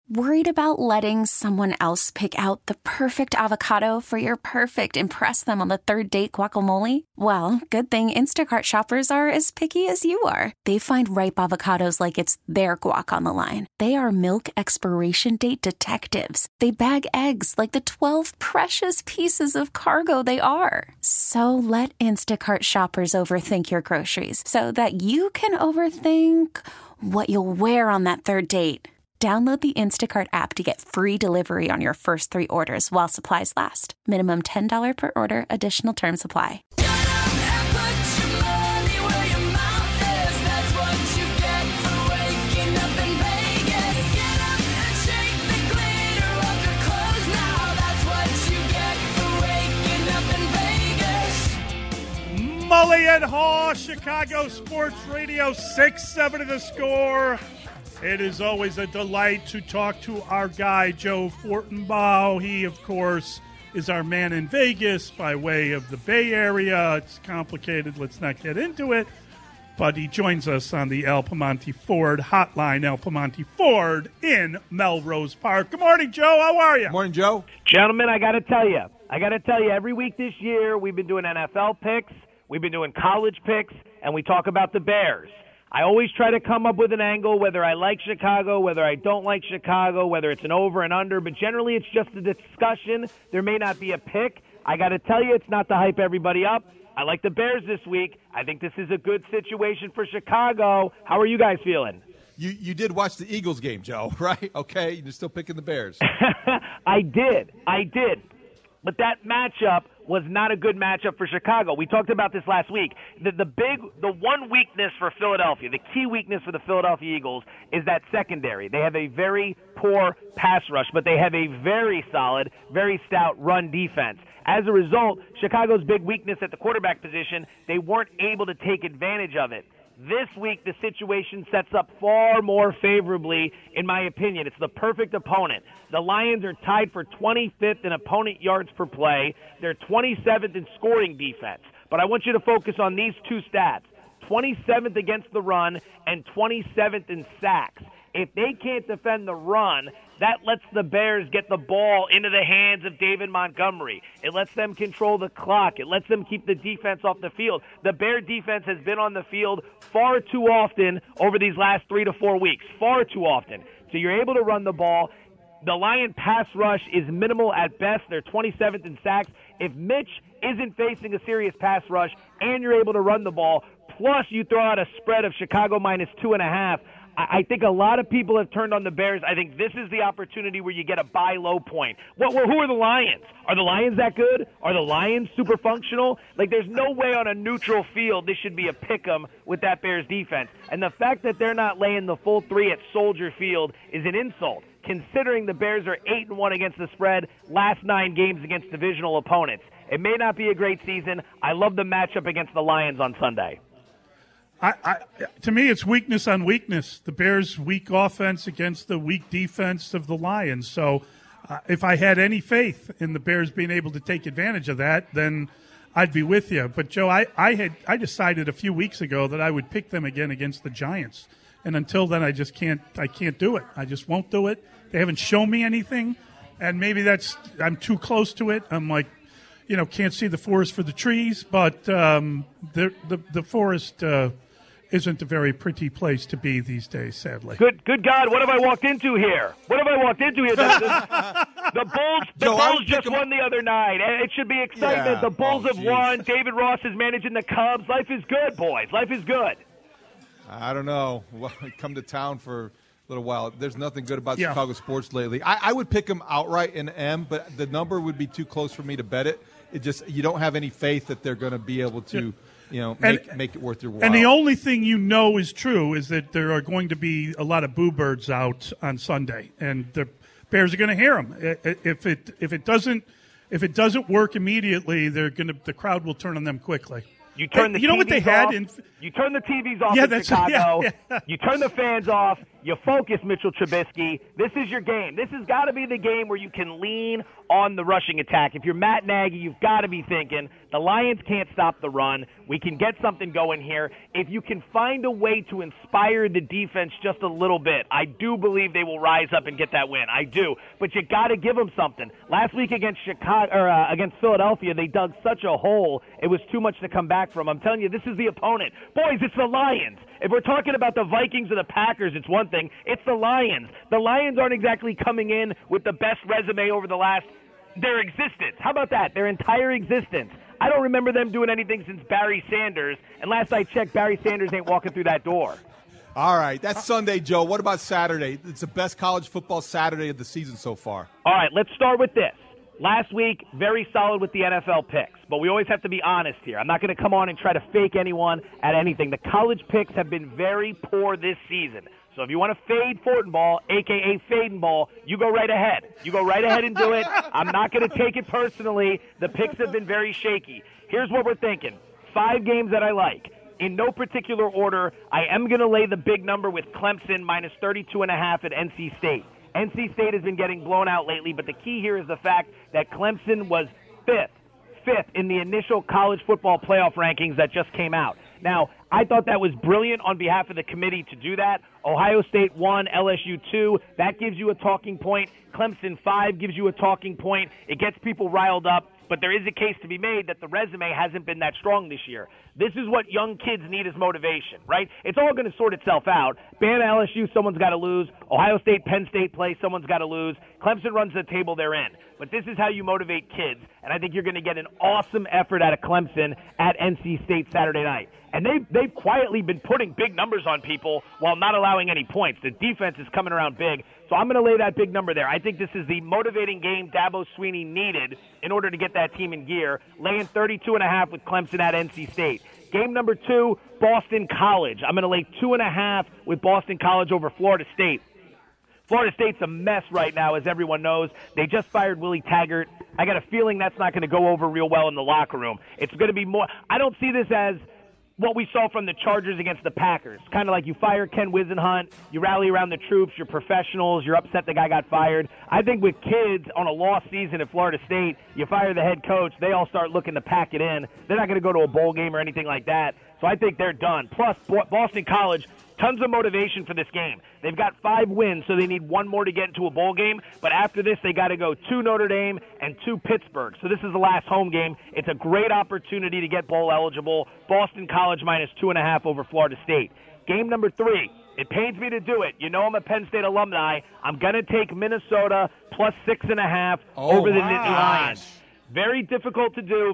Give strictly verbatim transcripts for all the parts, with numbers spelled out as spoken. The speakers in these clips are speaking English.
Worried about letting someone else pick out the perfect avocado for your perfect impress them on the third date guacamole? Well, good thing Instacart shoppers are as picky as you are. They find ripe avocados like it's their guac on the line. They are milk expiration date detectives. They bag eggs like the twelve precious pieces of cargo they are. So let Instacart shoppers overthink your groceries so that you can overthink what you'll wear on that third date. Download the Instacart app to get free delivery on your first three orders while supplies last. Minimum ten dollars per order. Additional terms apply. Mully and Haw, Chicago Sports Radio, six seven of the score. It is always a delight to talk to our guy, Joe Fortenbaugh. He, of course, is our man in Vegas by way of the Bay Area. It's complicated. Let's not get into it. But he joins us on the El Piemonte Ford hotline, El Piemonte Ford in Melrose Park. Good morning, Joe. How are you? Morning, Joe. Gentlemen, I got to tell you, I got to tell you, every week this year we've been doing N F L picks, we've been doing college picks, and we talk about the Bears. I always try to come up with an angle, whether I like Chicago, whether I don't like Chicago, whether it's an over and under, but generally it's just a discussion. There may not be a pick. I got to tell you, it's not to hype everybody up. I like the Bears this week. I think this is a good situation for Chicago. How are you guys feeling? You you did watch the Eagles game, Joe, right? Okay, you're still picking the Bears. I did. I did. But that matchup was not a good matchup for Chicago. We talked about this last week. The, the big, the one weakness for Philadelphia, the key weakness for the Philadelphia Eagles is that secondary. They have a very poor pass rush, but they have a very solid, very stout run defense. As a result, Chicago's big weakness at the quarterback position, they weren't able to take advantage of it. This week, the situation sets up far more favorably, in my opinion. It's the perfect opponent. The Lions are tied for twenty-fifth in opponent yards per play. They're twenty-seventh in scoring defense. But I want you to focus on these two stats, twenty-seventh against the run and twenty-seventh in sacks. If they can't defend the run, that lets the Bears get the ball into the hands of David Montgomery. It lets them control the clock. It lets them keep the defense off the field. The Bear defense has been on the field far too often over these last three to four weeks, far too often. So you're able to run the ball. The Lion pass rush is minimal at best. They're twenty-seventh in sacks. If Mitch isn't facing a serious pass rush and you're able to run the ball, plus you throw out a spread of Chicago minus two and a half, I think a lot of people have turned on the Bears. I think this is the opportunity where you get a buy low point. What, who are the Lions? Are the Lions that good? Are the Lions super functional? Like, there's no way on a neutral field this should be a pick 'em with that Bears defense. And the fact that they're not laying the full three at Soldier Field is an insult, considering the Bears are eight and one against the spread last nine games against divisional opponents. It may not be a great season. I love the matchup against the Lions on Sunday. I, I, to me, it's weakness on weakness. The Bears' weak offense against the weak defense of the Lions. So uh, if I had any faith in the Bears being able to take advantage of that, then I'd be with you. But, Joe, I, I had I decided a few weeks ago that I would pick them again against the Giants. And until then, I just can't I can't do it. I just won't do it. They haven't shown me anything. And maybe that's I'm too close to it. I'm like, you know, can't see the forest for the trees. But um, the, the, the forest uh, – isn't a very pretty place to be these days, sadly. Good good God, what have I walked into here? What have I walked into here? The, the, the Bulls, the Joe, Bulls just won the other night. It should be excitement. Yeah. The Bulls oh, have geez. won. David Ross is managing the Cubs. Life is good, boys. Life is good. I don't know. Well, I come to town for a little while. There's nothing good about yeah. Chicago sports lately. I, I would pick them outright in M, but the number would be too close for me to bet it. It just you don't have any faith that they're going to be able to. Yeah. You know, make, and, make it worth your while. And the only thing you know is true is that there are going to be a lot of boo birds out on Sunday, and the Bears are going to hear them. If it if it doesn't if it doesn't work immediately, they're going to the crowd will turn on them quickly. You turn the you know T Vs what they off. had in you turn the T Vs off yeah, in that's, Chicago. Yeah, yeah. You turn the fans off. You You focus, Mitchell Trubisky. This is your game. This has got to be the game where you can lean on the rushing attack. If you're Matt Nagy, you've got to be thinking, the Lions can't stop the run. We can get something going here. If you can find a way to inspire the defense just a little bit, I do believe they will rise up and get that win. I do. But you got to give them something. Last week against Chicago or uh, against Philadelphia, they dug such a hole. It was too much to come back from. I'm telling you, this is the opponent. Boys, it's the Lions. If we're talking about the Vikings or the Packers, it's one thing. It's the Lions. The Lions aren't exactly coming in with the best resume over the last, their existence. How about that? Their entire existence. I don't remember them doing anything since Barry Sanders, and last I checked, Barry Sanders ain't walking through that door. All right, that's Sunday, Joe. What about Saturday? It's the best college football Saturday of the season so far. All right, let's start with this. Last week, very solid with the N F L picks, but we always have to be honest here. I'm not going to come on and try to fake anyone at anything. The college picks have been very poor this season. So if you want to fade Fortenball, a k a. Fadenball, you go right ahead. You go right ahead and do it. I'm not going to take it personally. The picks have been very shaky. Here's what we're thinking. Five games that I like. In no particular order, I am going to lay the big number with Clemson minus thirty-two and a half at N C State. N C State has been getting blown out lately, but the key here is the fact that Clemson was fifth, fifth in the initial college football playoff rankings that just came out. Now, I thought that was brilliant on behalf of the committee to do that. Ohio State one, L S U two. That gives you a talking point. Clemson five gives you a talking point. It gets people riled up. But there is a case to be made that the resume hasn't been that strong this year. This is what young kids need as motivation, right? It's all going to sort itself out. Bama, L S U, someone's got to lose. Ohio State, Penn State play, someone's got to lose. Clemson runs the table they're in. But this is how you motivate kids, and I think you're going to get an awesome effort out of Clemson at N C State Saturday night. And they've, they've quietly been putting big numbers on people while not allowing any points. The defense is coming around big. So I'm going to lay that big number there. I think this is the motivating game Dabo Swinney needed in order to get that team in gear, laying thirty-two and a half with Clemson at N C State. Game number two, Boston College. I'm going to lay two and a half with Boston College over Florida State. Florida State's a mess right now, as everyone knows. They just fired Willie Taggart. I got a feeling that's not going to go over real well in the locker room. It's going to be more – I don't see this as – what we saw from the Chargers against the Packers. Kind of like you fire Ken Wisenhunt, you rally around the troops, you're professionals, you're upset the guy got fired. I think with kids on a lost season at Florida State, you fire the head coach, they all start looking to pack it in. They're not going to go to a bowl game or anything like that. So I think they're done. Plus, Boston College, tons of motivation for this game. They've got five wins, so they need one more to get into a bowl game. But after this, they got to go to Notre Dame and to Pittsburgh. So this is the last home game. It's a great opportunity to get bowl eligible. Boston College minus two and a half over Florida State. Game number three. It pains me to do it. You know I'm a Penn State alumni. I'm going to take Minnesota plus six and a half oh, over the wow. Nittany Lions. Very difficult to do.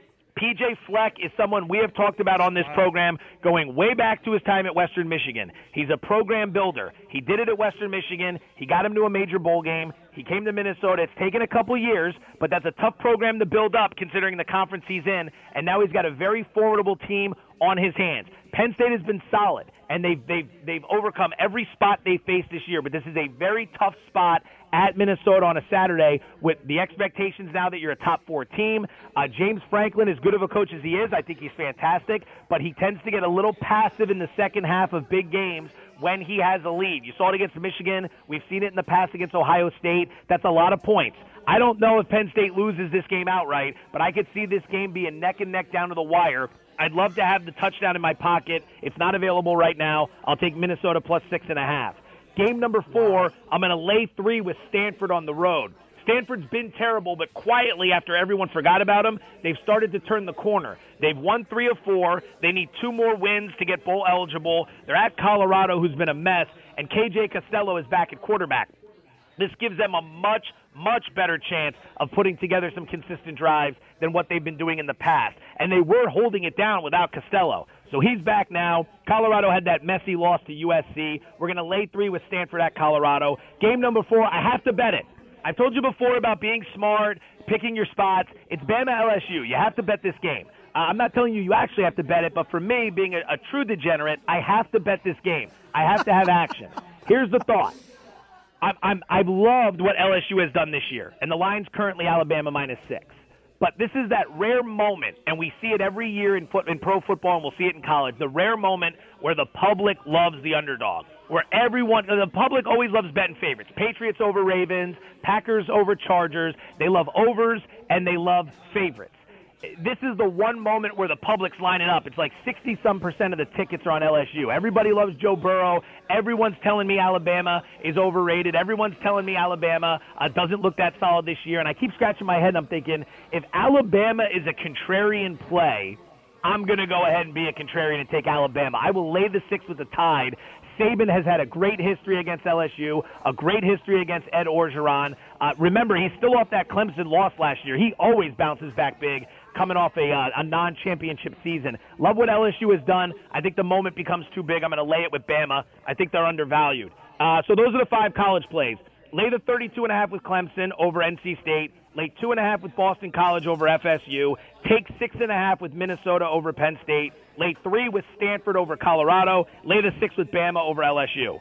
P J Fleck is someone we have talked about on this program going way back to his time at Western Michigan. He's a program builder. He did it at Western Michigan. He got him to a major bowl game. He came to Minnesota. It's taken a couple years, but that's a tough program to build up considering the conference he's in, and now he's got a very formidable team on his hands. Penn State has been solid, and they've, they've, they've overcome every spot they faced this year, but this is a very tough spot at Minnesota on a Saturday with the expectations now that you're a top four team. Uh, James Franklin, as good of a coach as he is, I think he's fantastic, but he tends to get a little passive in the second half of big games when he has a lead. You saw it against Michigan. We've seen it in the past against Ohio State. That's a lot of points. I don't know if Penn State loses this game outright, but I could see this game being neck and neck down to the wire. I'd love to have the touchdown in my pocket. It's not available right now. I'll take Minnesota plus six and a half. Game number four, I'm going to lay three with Stanford on the road. Stanford's been terrible, but quietly, after everyone forgot about them, they've started to turn the corner. They've won three of four. They need two more wins to get bowl eligible. They're at Colorado, who's been a mess, and K J Costello is back at quarterback. This gives them a much, much better chance of putting together some consistent drives than what they've been doing in the past. And they were holding it down without Costello. So he's back now. Colorado had that messy loss to U S C. We're going to lay three with Stanford at Colorado. Game number four, I have to bet it. I've told you before about being smart, picking your spots. It's Bama L S U. You have to bet this game. Uh, I'm not telling you you actually have to bet it, but for me, being a, a true degenerate, I have to bet this game. I have to have action. Here's the thought. I'm, I'm, I've loved what L S U has done this year, and the line's currently Alabama minus six. But this is that rare moment, and we see it every year in, foot, in pro football, and we'll see it in college, the rare moment where the public loves the underdog. where everyone, the public always loves betting favorites. Patriots over Ravens, Packers over Chargers. They love overs, and they love favorites. This is the one moment where the public's lining up. It's like sixty-some percent of the tickets are on L S U. Everybody loves Joe Burrow. Everyone's telling me Alabama is overrated. Everyone's telling me Alabama uh, doesn't look that solid this year. And I keep scratching my head, and I'm thinking, if Alabama is a contrarian play, I'm going to go ahead and be a contrarian and take Alabama. I will lay the six with the Tide. Saban has had a great history against L S U, a great history against Ed Orgeron. Uh, remember, he's still off that Clemson loss last year. He always bounces back big, coming off a, uh, a non-championship season. Love what L S U has done. I think the moment becomes too big. I'm going to lay it with Bama. I think they're undervalued. Uh, so those are the five college plays. Lay the thirty-two and a half with Clemson over N C State. Lay two and a half with Boston College over F S U. Take six and a half with Minnesota over Penn State. Lay three with Stanford over Colorado. Lay the six with Bama over L S U.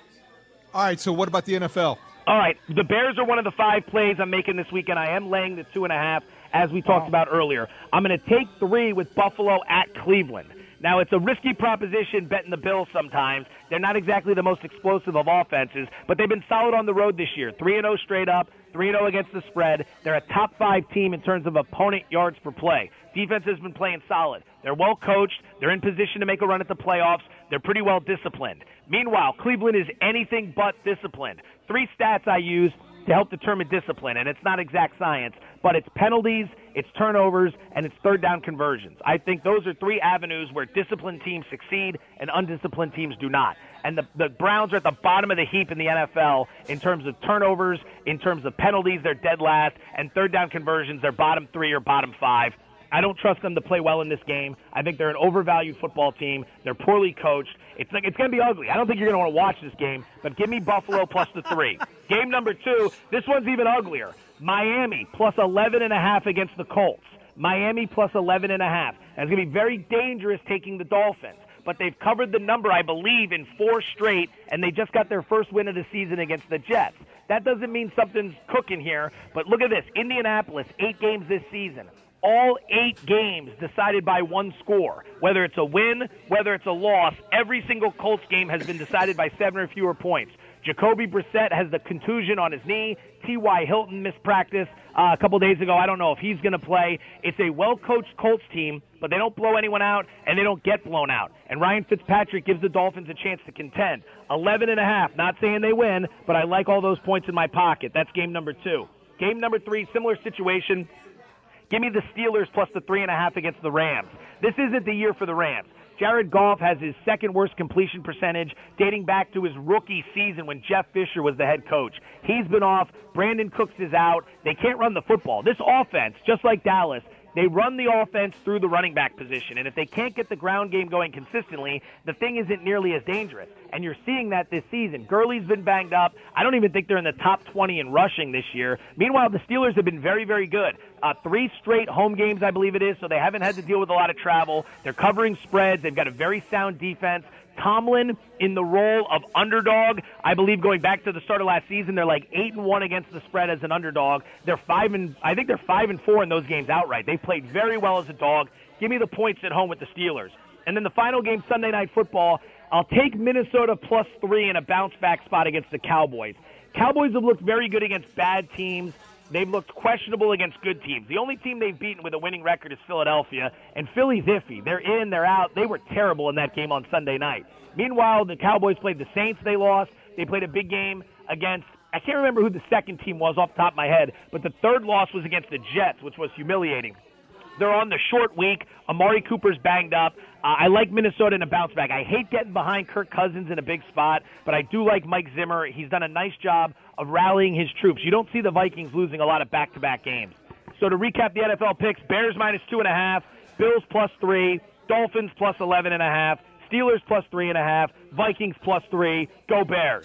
All right, so what about the N F L? All right, the Bears are one of the five plays I'm making this weekend. I am laying the two and a half, as we talked about earlier. I'm going to take three with Buffalo at Cleveland. Now, it's a risky proposition betting the Bills sometimes. They're not exactly the most explosive of offenses, but they've been solid on the road this year. three and oh straight up, three and oh against the spread. They're a top five team in terms of opponent yards per play. Defense has been playing solid. They're well coached. They're in position to make a run at the playoffs. They're pretty well disciplined. Meanwhile, Cleveland is anything but disciplined. Three stats I use to help determine discipline, and it's not exact science, but it's penalties, it's turnovers, and it's third down conversions. I think those are three avenues where disciplined teams succeed and undisciplined teams do not. And the, the Browns are at the bottom of the heap in the N F L in terms of turnovers, in terms of penalties, they're dead last, and third down conversions, they're bottom three or bottom five. I don't trust them to play well in this game. I think they're an overvalued football team. They're poorly coached. It's like it's going to be ugly. I don't think you're going to want to watch this game, but give me Buffalo plus the three. Game number two, this one's even uglier. Miami plus eleven and a half against the Colts. Miami plus eleven and a half. And it's going to be very dangerous taking the Dolphins. But they've covered the number, I believe, in four straight, and they just got their first win of the season against the Jets. That doesn't mean something's cooking here, but look at this. Indianapolis, eight games this season. All eight games decided by one score. Whether it's a win, whether it's a loss, every single Colts game has been decided by seven or fewer points. Jacoby Brissett has the contusion on his knee. T Y. Hilton missed practice uh, a couple days ago. I don't know if he's going to play. It's a well-coached Colts team, but they don't blow anyone out, and they don't get blown out. And Ryan Fitzpatrick gives the Dolphins a chance to contend. eleven and a half, not saying they win, but I like all those points in my pocket. That's game number two. Game number three, similar situation. Give me the Steelers plus the three and a half against the Rams. This isn't the year for the Rams. Jared Goff has his second worst completion percentage dating back to his rookie season when Jeff Fisher was the head coach. He's been off. Brandon Cooks is out. They can't run the football. This offense, just like Dallas, they run the offense through the running back position. And if they can't get the ground game going consistently, the thing isn't nearly as dangerous. And you're seeing that this season. Gurley's been banged up. I don't even think they're in the top twenty in rushing this year. Meanwhile, the Steelers have been very, very good. Uh, three straight home games, I believe it is, so they haven't had to deal with a lot of travel. They're covering spreads. They've got a very sound defense. Tomlin in the role of underdog. I believe going back to the start of last season, they're like eight and one against the spread as an underdog. They're five and I think they're five and four in those games outright. They played very well as a dog. Give me the points at home with the Steelers. And then the final game, Sunday Night Football. I'll take Minnesota plus three in a bounce back spot against the Cowboys. Cowboys have looked very good against bad teams. They've looked questionable against good teams. The only team they've beaten with a winning record is Philadelphia, and Philly's iffy. They're in, they're out. They were terrible in that game on Sunday night. Meanwhile, the Cowboys played the Saints. They lost. They played a big game against, I can't remember who the second team was off the top of my head, but the third loss was against the Jets, which was humiliating. They're on the short week. Amari Cooper's banged up. Uh, I like Minnesota in a bounce back. I hate getting behind Kirk Cousins in a big spot, but I do like Mike Zimmer. He's done a nice job of rallying his troops. You don't see the Vikings losing a lot of back-to-back games. So to recap the N F L picks, Bears minus two and a half, Bills plus three, Dolphins plus eleven and a half, Steelers plus three and a half, Vikings plus three. Go Bears.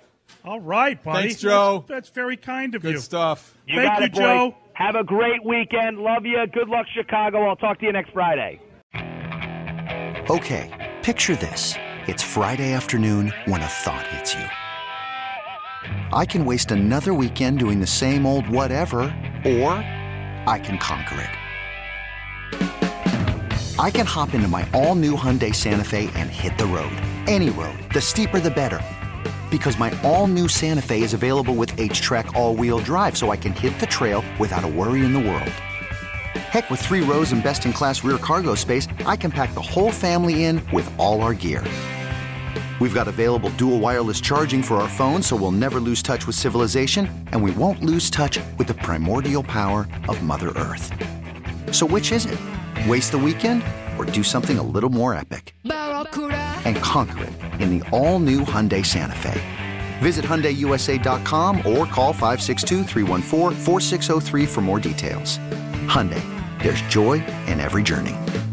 All right, buddy. Thanks, Joe. That's, that's very kind of Good you. Good stuff. You Thank got you, it, boys. Joe. Have a great weekend. Love you. Good luck, Chicago. I'll talk to you next Friday. Okay, picture this. It's Friday afternoon when a thought hits you. I can waste another weekend doing the same old whatever, or I can conquer it. I can hop into my all-new Hyundai Santa Fe and hit the road. Any road. The steeper, the better. Because my all-new Santa Fe is available with H-Track all-wheel drive, so I can hit the trail without a worry in the world. Heck, with three rows and best-in-class rear cargo space, I can pack the whole family in with all our gear. We've got available dual wireless charging for our phones, so we'll never lose touch with civilization, and we won't lose touch with the primordial power of Mother Earth. So which is it? Waste the weekend or do something a little more epic? And conquer it in the all-new Hyundai Santa Fe. Visit Hyundai U S A dot com or call five six two, three one four, four six zero three for more details. Hyundai, there's joy in every journey.